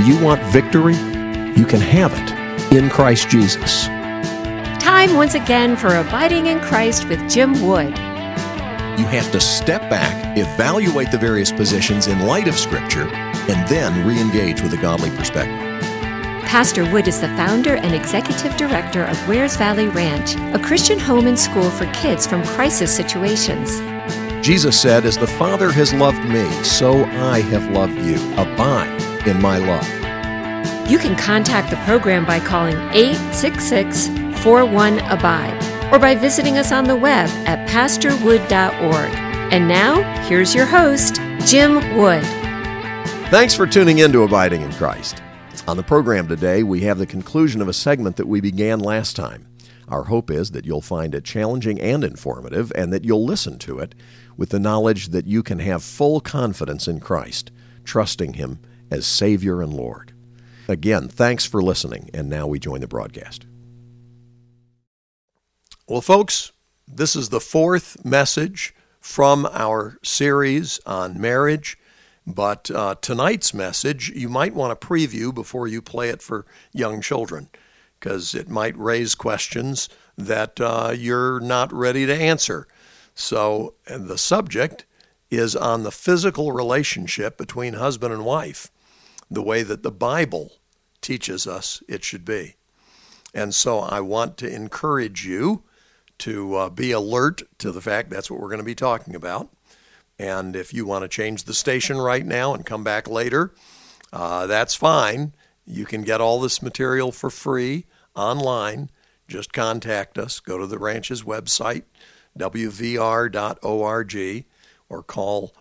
Do you want victory? You can have it in Christ Jesus. Time once again for Abiding in Christ with Jim Wood. You have to step back, evaluate the various positions in light of Scripture, and then re-engage with a godly perspective. Pastor Wood is the founder and executive director of Wares Valley Ranch, a Christian home and school for kids from crisis situations. Jesus said, "As the Father has loved me, so I have loved you. Abide in my love." You can contact the program by calling 866-41-ABIDE or by visiting us on the web at pastorwood.org. And now, here's your host, Jim Wood. Thanks for tuning in to Abiding in Christ. On the program today, we have the conclusion of a segment that we began last time. Our hope is that you'll find it challenging and informative, and that you'll listen to it with the knowledge that you can have full confidence in Christ, trusting Him as Savior and Lord. Again, thanks for listening, and now we join the broadcast. Well, folks, this is the fourth message from our series on marriage. But tonight's message, you might want to preview before you play it for young children, because it might raise questions that you're not ready to answer. So, and the subject is on the physical relationship between husband and wife, the way that the Bible teaches us it should be. And so I want to encourage you to be alert to the fact that's what we're going to be talking about. And if you want to change the station right now and come back later, that's fine. You can get all this material for free online. Just contact us. Go to the ranch's website, wvr.org, or call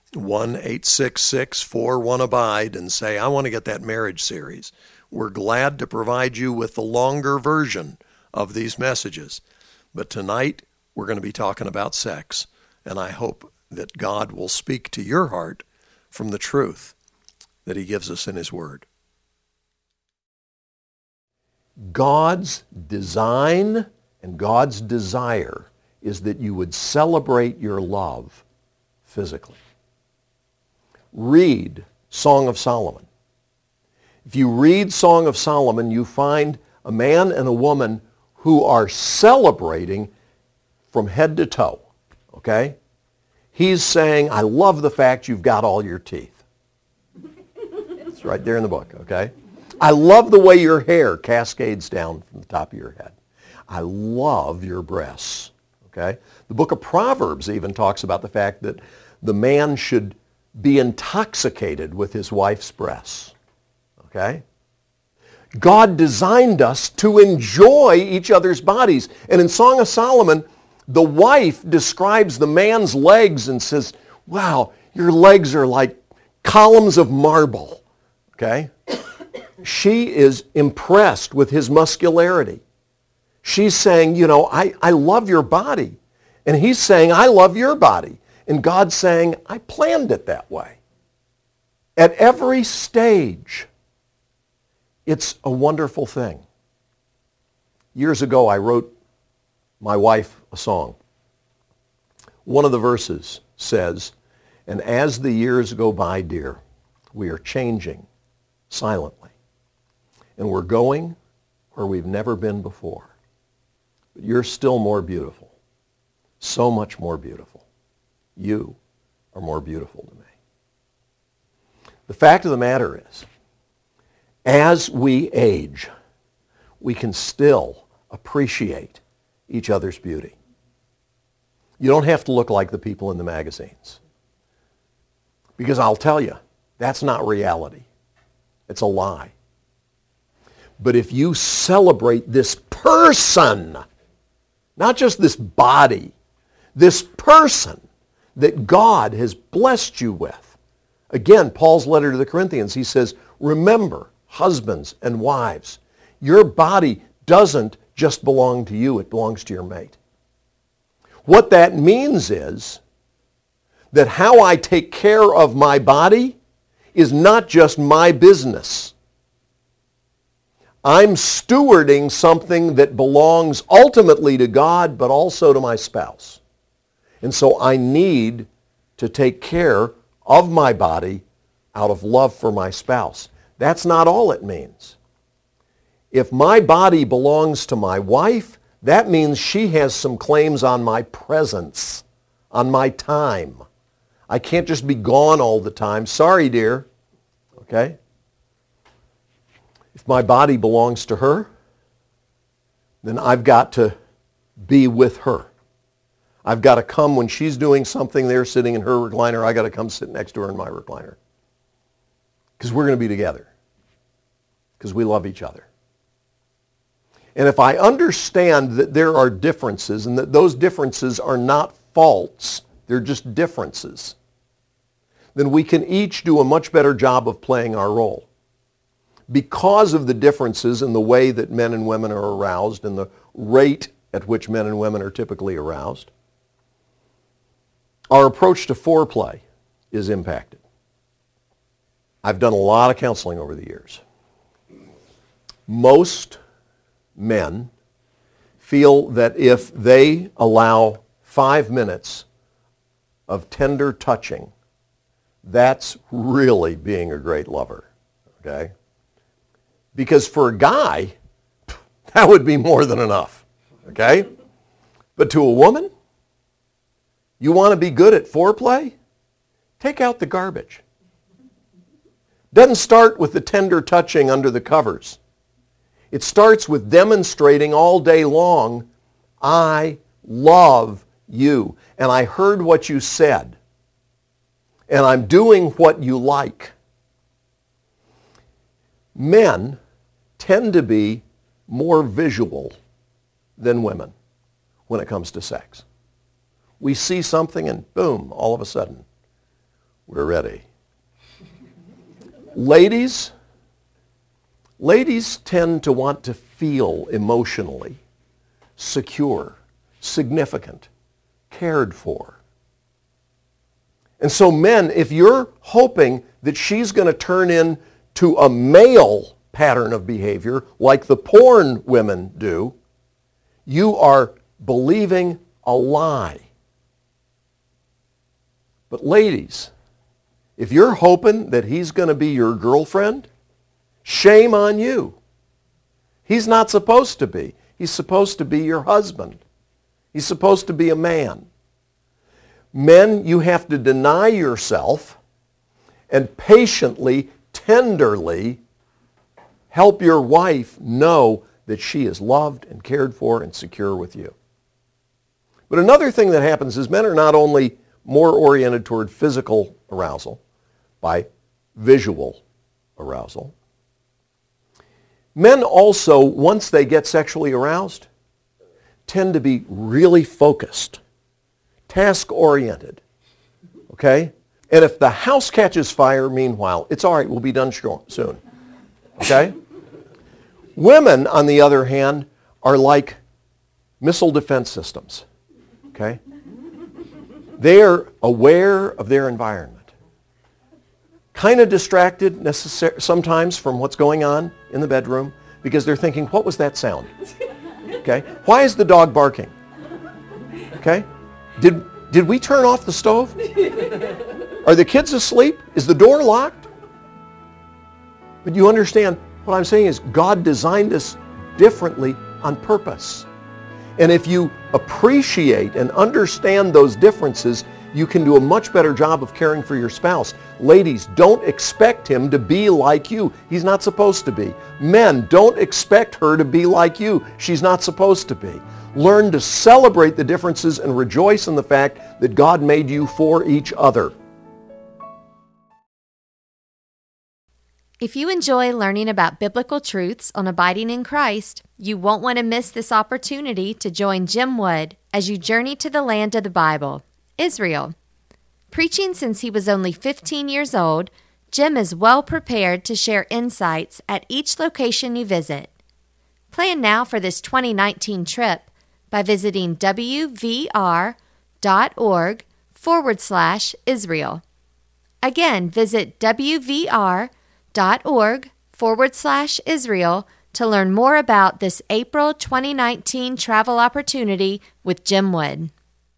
1-866-41-ABIDE and say, "I want to get that marriage series." We're glad to provide you with the longer version of these messages. But tonight, we're going to be talking about sex, and I hope that God will speak to your heart from the truth that He gives us in His Word. God's design and God's desire is that you would celebrate your love physically. Read Song of Solomon. If you read Song of Solomon, you find a man and a woman who are celebrating from head to toe, okay? He's saying, "I love the fact you've got all your teeth." It's right there in the book, okay? "I love the way your hair cascades down from the top of your head. I love your breasts," okay? The book of Proverbs even talks about the fact that the man should be intoxicated with his wife's breasts, okay? God designed us to enjoy each other's bodies. And in Song of Solomon, the wife describes the man's legs and says, "Wow, your legs are like columns of marble." Okay? She is impressed with his muscularity. She's saying, I love your body. And he's saying, "I love your body." And God's saying, "I planned it that way." At every stage, it's a wonderful thing. Years ago, I wrote my wife a song. One of the verses says, "And as the years go by, dear, we are changing silently. And we're going where we've never been before. But you're still more beautiful, so much more beautiful. You are more beautiful to me." The fact of the matter is, as we age, we can still appreciate each other's beauty. You don't have to look like the people in the magazines. Because I'll tell you, that's not reality. It's a lie. But if you celebrate this person, not just this body, this person that God has blessed you with. Again, Paul's letter to the Corinthians, he says, "Remember, husbands and wives, your body doesn't just belong to you, it belongs to your mate." What that means is that how I take care of my body is not just my business. I'm stewarding something that belongs ultimately to God, but also to my spouse. And so I need to take care of my body out of love for my spouse. That's not all it means. If my body belongs to my wife, that means she has some claims on my presence, on my time. I can't just be gone all the time. Sorry, dear. Okay? If my body belongs to her, then I've got to be with her. I've got to come when she's doing something there sitting in her recliner. I've got to come sit next to her in my recliner. Because we're going to be together. Because we love each other. And if I understand that there are differences and that those differences are not faults, they're just differences, then we can each do a much better job of playing our role. Because of the differences in the way that men and women are aroused and the rate at which men and women are typically aroused, our approach to foreplay is impacted. I've done a lot of counseling over the years. Most men feel that if they allow 5 minutes of tender touching, that's really being a great lover, okay? Because for a guy, that would be more than enough, okay? But to a woman, you want to be good at foreplay? Take out the garbage. Doesn't start with the tender touching under the covers. It starts with demonstrating all day long, I love you, and I heard what you said, and I'm doing what you like. Men tend to be more visual than women when it comes to sex. We see something and boom, all of a sudden, we're ready. Ladies tend to want to feel emotionally secure, significant, cared for. And so men, if you're hoping that she's going to turn into a male pattern of behavior like the porn women do, you are believing a lie. But ladies, if you're hoping that he's going to be your girlfriend, shame on you. He's not supposed to be. He's supposed to be your husband. He's supposed to be a man. Men, you have to deny yourself and patiently, tenderly help your wife know that she is loved and cared for and secure with you. But another thing that happens is men are not only more oriented toward physical arousal by visual arousal. Men also, once they get sexually aroused, tend to be really focused, task-oriented, okay? And if the house catches fire, meanwhile, it's all right, we'll be done soon, okay? Women, on the other hand, are like missile defense systems, okay? They are aware of their environment. Kind of distracted sometimes from what's going on in the bedroom because they're thinking, what was that sound? Okay? Why is the dog barking? Okay? Did we turn off the stove? Are the kids asleep? Is the door locked? But you understand, what I'm saying is God designed us differently on purpose. And if you appreciate and understand those differences, you can do a much better job of caring for your spouse. Ladies, don't expect him to be like you. He's not supposed to be. Men, don't expect her to be like you. She's not supposed to be. Learn to celebrate the differences and rejoice in the fact that God made you for each other. If you enjoy learning about biblical truths on abiding in Christ, you won't want to miss this opportunity to join Jim Wood as you journey to the land of the Bible, Israel. Preaching since he was only 15 years old, Jim is well prepared to share insights at each location you visit. Plan now for this 2019 trip by visiting wvr.org/Israel. Again, visit wvr.org/Israel to learn more about this April 2019 travel opportunity with Jim Wood.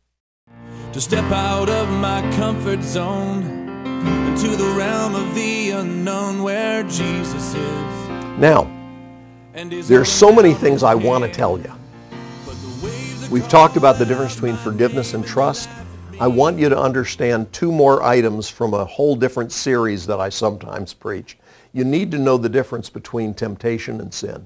To step out of my comfort zone into the realm of the unknown where Jesus is. Now, there's so many things I want to tell you. We've talked about the difference between forgiveness and trust. I want you to understand two more items from a whole different series that I sometimes preach. You need to know the difference between temptation and sin.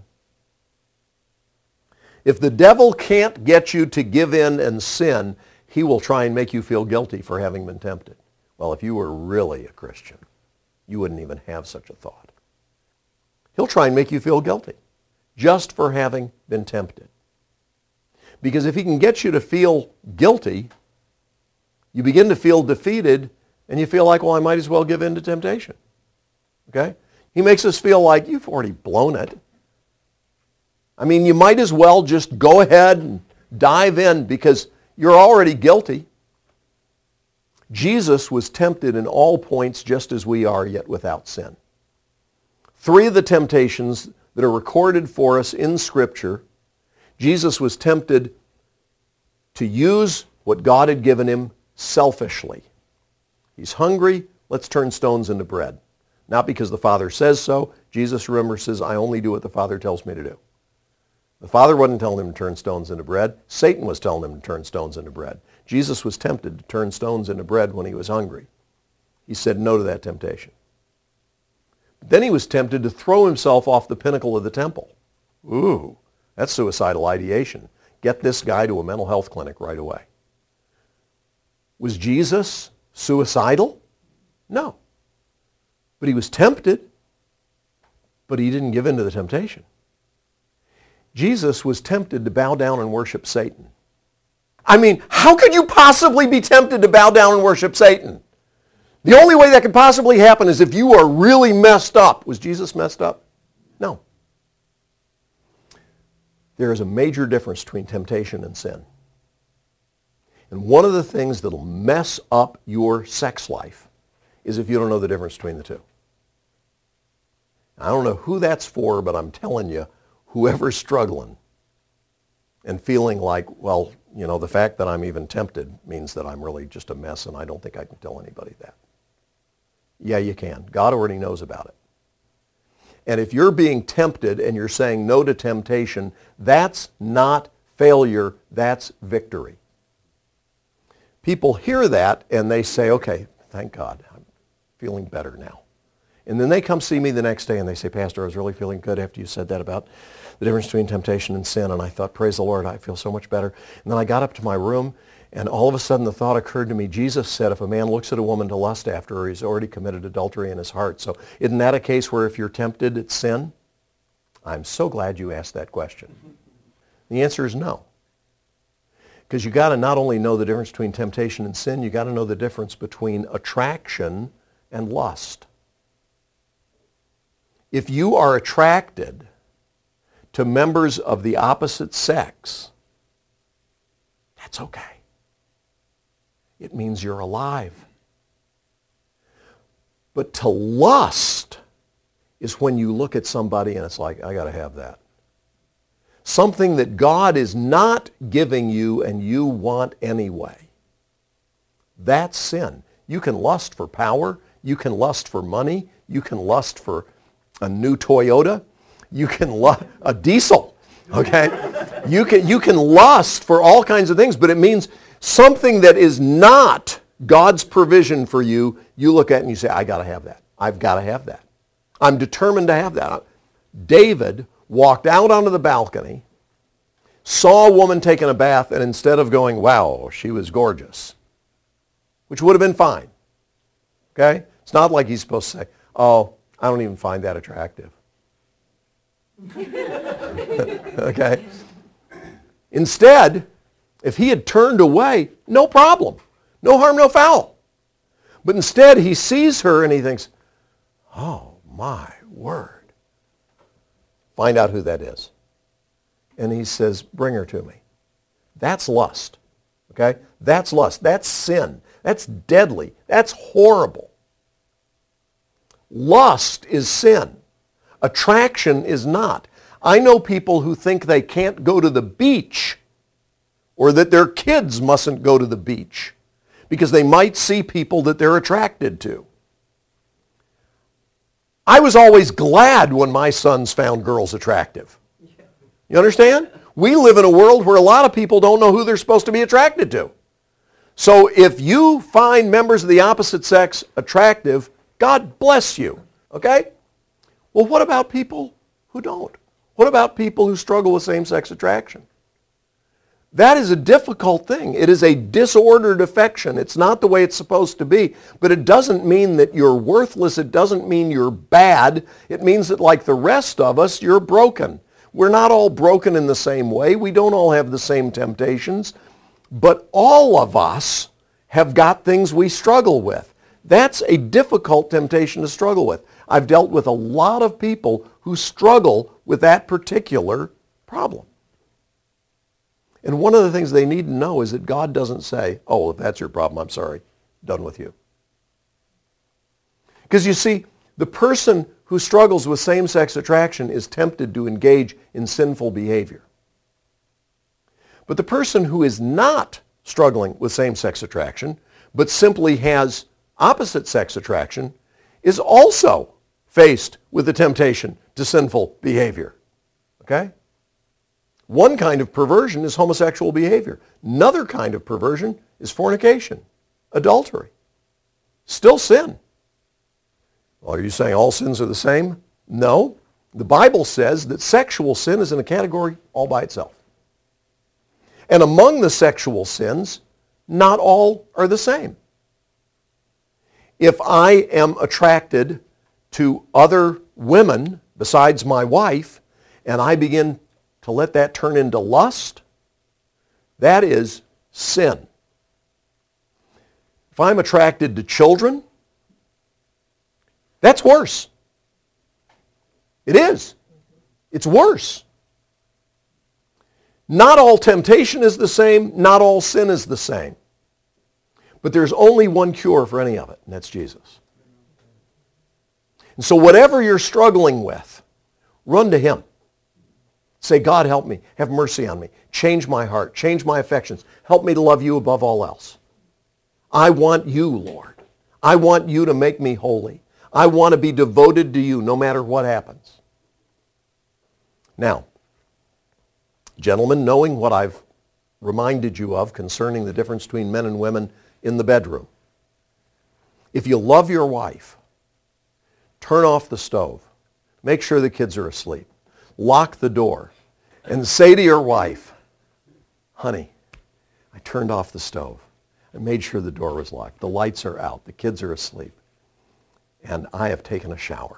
If the devil can't get you to give in and sin, he will try and make you feel guilty for having been tempted. Well, if you were really a Christian, you wouldn't even have such a thought. He'll try and make you feel guilty just for having been tempted. Because if he can get you to feel guilty, you begin to feel defeated, and you feel like, well, I might as well give in to temptation. Okay? He makes us feel like you've already blown it. I mean, you might as well just go ahead and dive in because you're already guilty. Jesus was tempted in all points just as we are, yet without sin. 3 of the temptations that are recorded for us in Scripture, Jesus was tempted to use what God had given him selfishly. He's hungry, let's turn stones into bread. Not because the Father says so. Jesus, remember, says, I only do what the Father tells me to do. The Father wasn't telling him to turn stones into bread. Satan was telling him to turn stones into bread. Jesus was tempted to turn stones into bread when he was hungry. He said no to that temptation. Then he was tempted to throw himself off the pinnacle of the temple. Ooh, that's suicidal ideation. Get this guy to a mental health clinic right away. Was Jesus suicidal? No. But he was tempted, but he didn't give in to the temptation. Jesus was tempted to bow down and worship Satan. I mean, how could you possibly be tempted to bow down and worship Satan? The only way that could possibly happen is if you are really messed up. Was Jesus messed up? No. There is a major difference between temptation and sin. And one of the things that will mess up your sex life is if you don't know the difference between the two. I don't know who that's for, but I'm telling you, whoever's struggling and feeling like, well, you know, the fact that I'm even tempted means that I'm really just a mess and I don't think I can tell anybody that. Yeah, you can. God already knows about it. And if you're being tempted and you're saying no to temptation, that's not failure, that's victory. People hear that and they say, okay, thank God, I'm feeling better now. And then they come see me the next day and they say, Pastor, I was really feeling good after you said that about the difference between temptation and sin. And I thought, praise the Lord, I feel so much better. And then I got up to my room and all of a sudden the thought occurred to me, Jesus said if a man looks at a woman to lust after her, he's already committed adultery in his heart. So isn't that a case where if you're tempted, it's sin? I'm so glad you asked that question. The answer is no. Because you got to not only know the difference between temptation and sin, you got to know the difference between attraction and lust. If you are attracted to members of the opposite sex, that's okay. It means you're alive. But to lust is when you look at somebody and it's like, I got to have that. Something that God is not giving you and you want anyway. That's sin. You can lust for power. You can lust for money. You can lust for a new Toyota. You can lust a diesel. Okay? You can lust for all kinds of things, but it means something that is not God's provision for you, you look at it and you say, I got to have that. I've got to have that. I'm determined to have that. David walked out onto the balcony, saw a woman taking a bath, and instead of going, wow, she was gorgeous, which would have been fine, okay? It's not like he's supposed to say, oh, I don't even find that attractive. Okay? Instead, if he had turned away, no problem. No harm, no foul. But instead, he sees her and he thinks, oh, my word. Find out who that is. And he says, bring her to me. That's lust. Okay? That's lust. That's sin. That's deadly. That's horrible. Lust is sin. Attraction is not. I know people who think they can't go to the beach or that their kids mustn't go to the beach because they might see people that they're attracted to. I was always glad when my sons found girls attractive. You understand? We live in a world where a lot of people don't know who they're supposed to be attracted to. So if you find members of the opposite sex attractive, God bless you. Okay? Well, what about people who don't? What about people who struggle with same-sex attraction? That is a difficult thing. It is a disordered affection. It's not the way it's supposed to be. But it doesn't mean that you're worthless. It doesn't mean you're bad. It means that like the rest of us, you're broken. We're not all broken in the same way. We don't all have the same temptations. But all of us have got things we struggle with. That's a difficult temptation to struggle with. I've dealt with a lot of people who struggle with that particular problem. And one of the things they need to know is that God doesn't say, oh, if that's your problem, I'm sorry, done with you. Because you see, the person who struggles with same-sex attraction is tempted to engage in sinful behavior. But the person who is not struggling with same-sex attraction, but simply has opposite-sex attraction, is also faced with the temptation to sinful behavior. Okay? One kind of perversion is homosexual behavior. Another kind of perversion is fornication, adultery. Still sin. Well, are you saying all sins are the same? No. The Bible says that sexual sin is in a category all by itself. And among the sexual sins, not all are the same. If I am attracted to other women besides my wife, and I begin to let that turn into lust, that is sin. If I'm attracted to children, that's worse. It is. It's worse. Not all temptation is the same. Not all sin is the same. But there's only one cure for any of it, and that's Jesus. And so whatever you're struggling with, run to him. Say, God, help me. Have mercy on me. Change my heart. Change my affections. Help me to love you above all else. I want you, Lord. I want you to make me holy. I want to be devoted to you no matter what happens. Now, gentlemen, knowing what I've reminded you of concerning the difference between men and women in the bedroom, if you love your wife, turn off the stove. Make sure the kids are asleep. Lock the door and say to your wife, honey, I turned off the stove. I made sure the door was locked. The lights are out. The kids are asleep. And I have taken a shower.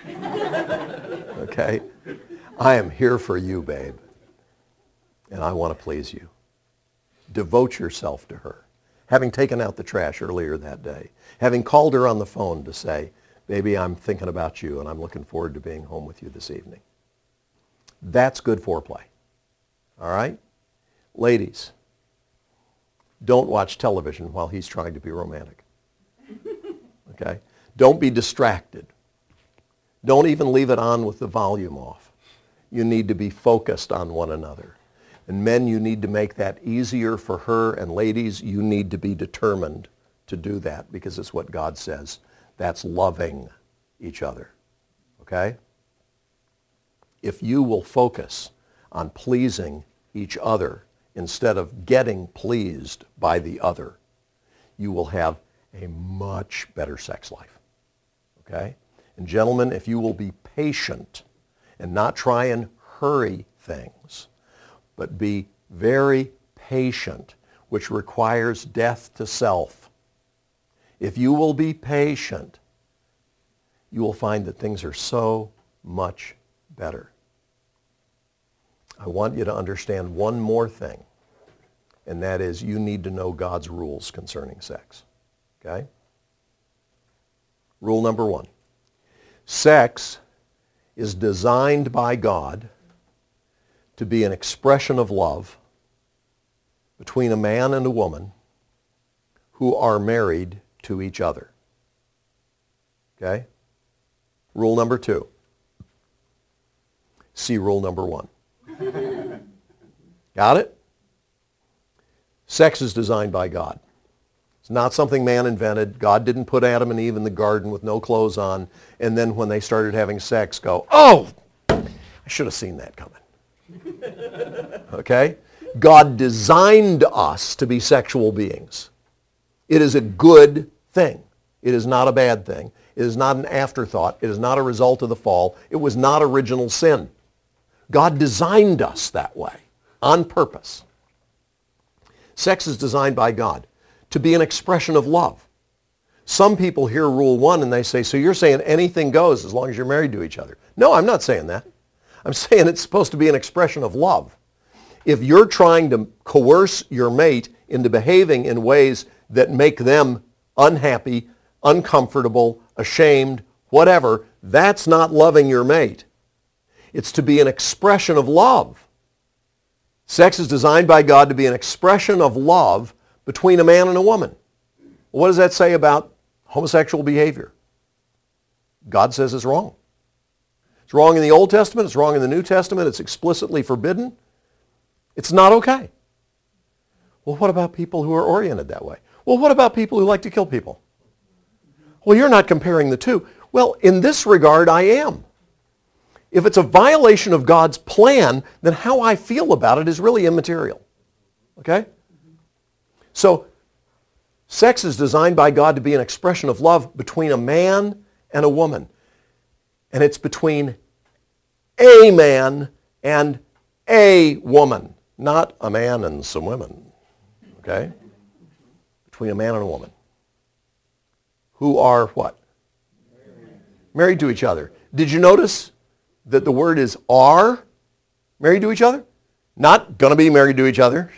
Okay? I am here for you, babe. And I want to please you. Devote yourself to her. Having taken out the trash earlier that day. Having called her on the phone to say, baby, I'm thinking about you and I'm looking forward to being home with you this evening. That's good foreplay. All right? Ladies, don't watch television while he's trying to be romantic. Okay? Don't be distracted. Don't even leave it on with the volume off. You need to be focused on one another. And men, you need to make that easier for her. And ladies, you need to be determined to do that because it's what God says. That's loving each other. Okay? If you will focus on pleasing each other instead of getting pleased by the other, you will have a much better sex life. Okay? And gentlemen, if you will be patient and not try and hurry things, but be very patient, which requires death to self. If you will be patient, you will find that things are so much better. I want you to understand one more thing, and that is you need to know God's rules concerning sex. Okay? Rule number 1. Sex is designed by God to be an expression of love between a man and a woman who are married to each other. Okay? Rule number 2. See rule number 1. Got it? Sex is designed by God. It's not something man invented. God didn't put Adam and Eve in the garden with no clothes on, and then when they started having sex, go, oh, I should have seen that coming. Okay? God designed us to be sexual beings. It is a good thing. It is not a bad thing. It is not an afterthought. It is not a result of the fall. It was not original sin. God designed us that way on purpose. Sex is designed by God to be an expression of love. Some people hear Rule 1 and they say, so you're saying anything goes as long as you're married to each other. No, I'm not saying that. I'm saying it's supposed to be an expression of love. If you're trying to coerce your mate into behaving in ways that make them unhappy, uncomfortable, ashamed, whatever, that's not loving your mate. It's to be an expression of love. Sex is designed by God to be an expression of love between a man and a woman. What does that say about homosexual behavior? God says it's wrong. It's wrong in the Old Testament. It's wrong in the New Testament. It's explicitly forbidden. It's not okay. Well, what about people who are oriented that way? Well, what about people who like to kill people? Well, you're not comparing the two. Well, in this regard, I am. If it's a violation of God's plan, then how I feel about it is really immaterial. Okay? So, sex is designed by God to be an expression of love between a man and a woman. And it's between a man and a woman, not a man and some women. Okay? Between a man and a woman. Who are what? Married to each other. Did you notice that the word is are married to each other? Not going to be married to each other.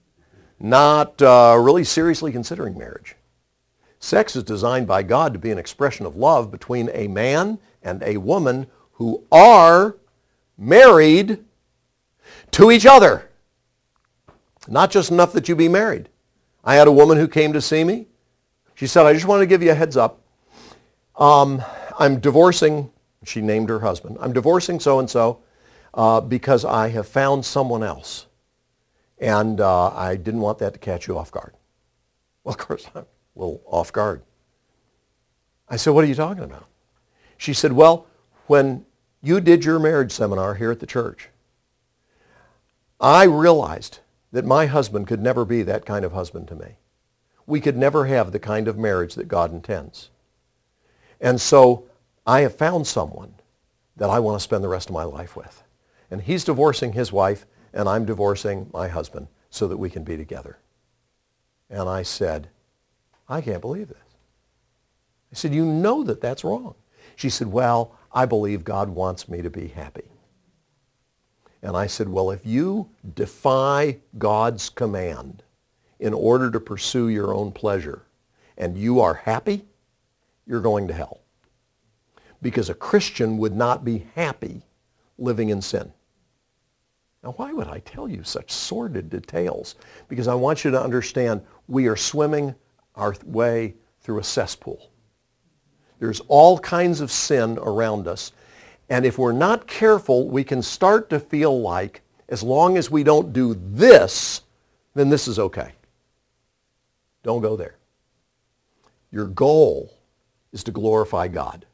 Not really seriously considering marriage. Sex is designed by God to be an expression of love between a man and a woman who are married to each other. Not just enough that you be married. I had a woman who came to see me. She said, I just want to give you a heads up. I'm divorcing, she named her husband, I'm divorcing so-and-so because I have found someone else. And I didn't want that to catch you off guard. Well, of course, I'm a little off guard. I said, what are you talking about? She said, well, when you did your marriage seminar here at the church, I realized that my husband could never be that kind of husband to me. We could never have the kind of marriage that God intends. And so I have found someone that I want to spend the rest of my life with. And he's divorcing his wife, and I'm divorcing my husband so that we can be together. And I said, I can't believe this. I said, you know that that's wrong. She said, well, I believe God wants me to be happy. And I said, well, if you defy God's command in order to pursue your own pleasure and you are happy, you're going to hell. Because a Christian would not be happy living in sin. Now, why would I tell you such sordid details? Because I want you to understand we are swimming our way through a cesspool. There's all kinds of sin around us. And if we're not careful, we can start to feel like as long as we don't do this, then this is okay. Don't go there. Your goal is to glorify God.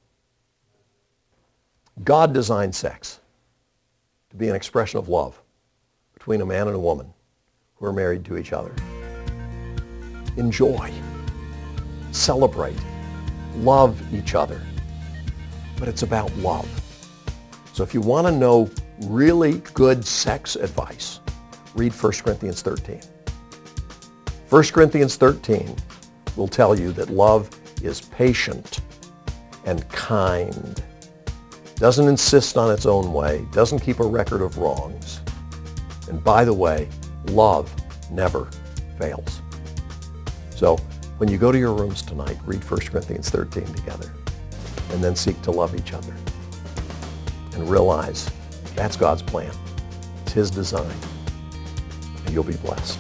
God designed sex to be an expression of love between a man and a woman who are married to each other. Enjoy, celebrate, love each other. But it's about love. So if you want to know really good sex advice, read 1 Corinthians 13. 1 Corinthians 13 will tell you that love is patient and kind, doesn't insist on its own way, doesn't keep a record of wrongs. And by the way, love never fails. So when you go to your rooms tonight, read 1 Corinthians 13 together and then seek to love each other. And realize that's God's plan. It's His design. And you'll be blessed.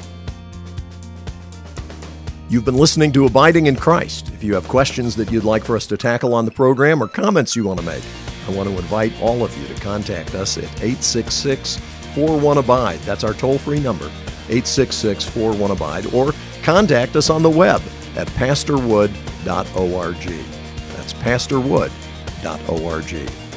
You've been listening to Abiding in Christ. If you have questions that you'd like for us to tackle on the program or comments you want to make, I want to invite all of you to contact us at 866-41-ABIDE. That's our toll-free number, 866-41-ABIDE. Or contact us on the web at pastorwood.org. That's pastorwood.org.